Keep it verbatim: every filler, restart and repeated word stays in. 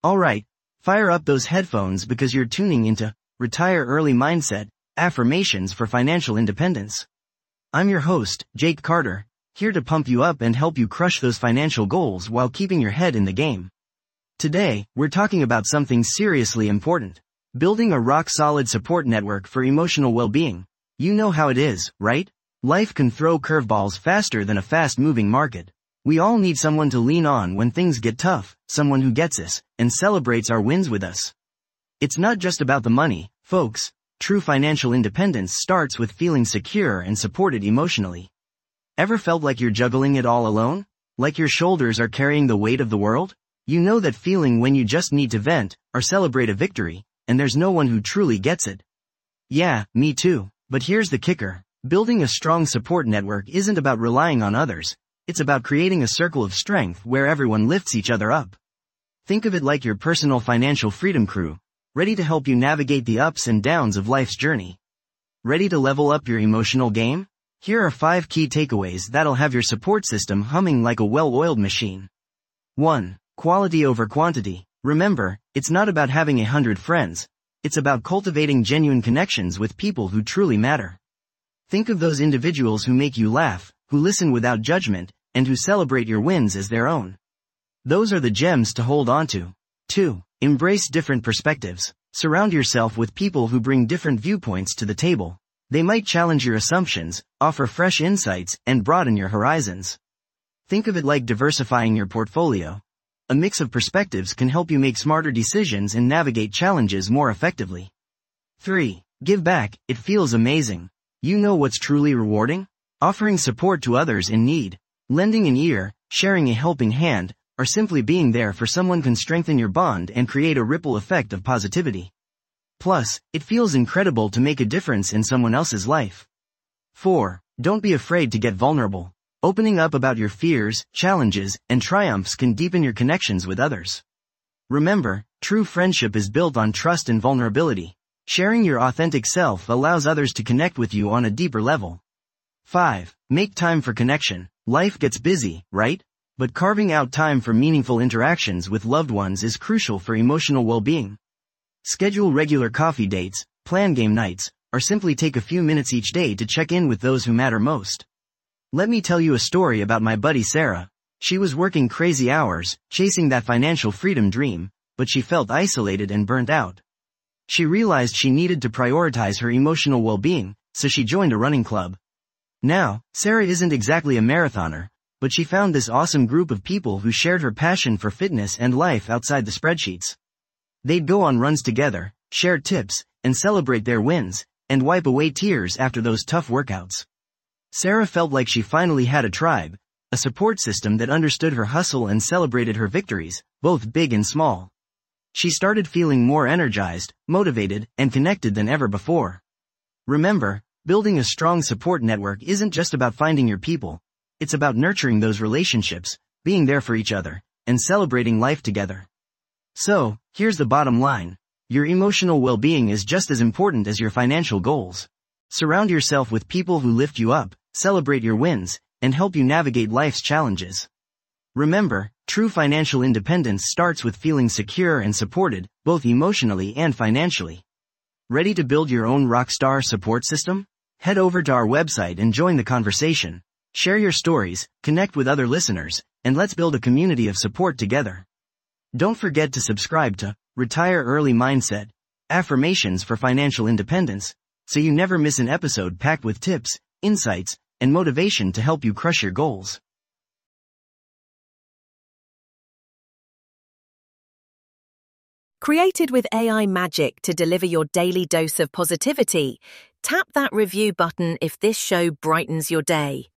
Alright, fire up those headphones because you're tuning into Retire Early Mindset, Affirmations for Financial Independence. I'm your host, Jake Carter, here to pump you up and help you crush those financial goals while keeping your head in the game. Today, we're talking about something seriously important. Building a rock-solid support network for emotional well-being. You know how it is, right? Life can throw curveballs faster than a fast-moving market. We all need someone to lean on when things get tough, someone who gets us, and celebrates our wins with us. It's not just about the money, folks. True financial independence starts with feeling secure and supported emotionally. Ever felt like you're juggling it all alone? Like your shoulders are carrying the weight of the world? You know that feeling when you just need to vent, or celebrate a victory, and there's no one who truly gets it. Yeah, me too. But here's the kicker. Building a strong support network isn't about relying on others. It's about creating a circle of strength where everyone lifts each other up. Think of it like your personal financial freedom crew, ready to help you navigate the ups and downs of life's journey. Ready to level up your emotional game? Here are five key takeaways that'll have your support system humming like a well-oiled machine. one. Quality over quantity. Remember, it's not about having a hundred friends. It's about cultivating genuine connections with people who truly matter. Think of those individuals who make you laugh, who listen without judgment, and who celebrate your wins as their own. Those are the gems to hold on to. two. Embrace different perspectives. Surround yourself with people who bring different viewpoints to the table. They might challenge your assumptions, offer fresh insights, and broaden your horizons. Think of it like diversifying your portfolio. A mix of perspectives can help you make smarter decisions and navigate challenges more effectively. three. Give back. It feels amazing. You know what's truly rewarding? Offering support to others in need. Lending an ear, sharing a helping hand, or simply being there for someone can strengthen your bond and create a ripple effect of positivity. Plus, it feels incredible to make a difference in someone else's life. four. Don't be afraid to get vulnerable. Opening up about your fears, challenges, and triumphs can deepen your connections with others. Remember, true friendship is built on trust and vulnerability. Sharing your authentic self allows others to connect with you on a deeper level. five. Make time for connection. Life gets busy, right? But carving out time for meaningful interactions with loved ones is crucial for emotional well-being. Schedule regular coffee dates, plan game nights, or simply take a few minutes each day to check in with those who matter most. Let me tell you a story about my buddy Sarah. She was working crazy hours, chasing that financial freedom dream, but she felt isolated and burnt out. She realized she needed to prioritize her emotional well-being, so she joined a running club. Now, Sarah isn't exactly a marathoner, but she found this awesome group of people who shared her passion for fitness and life outside the spreadsheets. They'd go on runs together, share tips, and celebrate their wins, and wipe away tears after those tough workouts. Sarah felt like she finally had a tribe, a support system that understood her hustle and celebrated her victories, both big and small. She started feeling more energized, motivated, and connected than ever before. Remember, building a strong support network isn't just about finding your people. It's about nurturing those relationships, being there for each other, and celebrating life together. So, here's the bottom line. Your emotional well-being is just as important as your financial goals. Surround yourself with people who lift you up, celebrate your wins, and help you navigate life's challenges. Remember, true financial independence starts with feeling secure and supported, both emotionally and financially. Ready to build your own rockstar support system? Head over to our website and join the conversation. Share your stories, connect with other listeners, and let's build a community of support together. Don't forget to subscribe to Retire Early Mindset, Affirmations for Financial Independence, so you never miss an episode packed with tips, insights, and motivation to help you crush your goals. Created with A I magic to deliver your daily dose of positivity, tap that review button if this show brightens your day.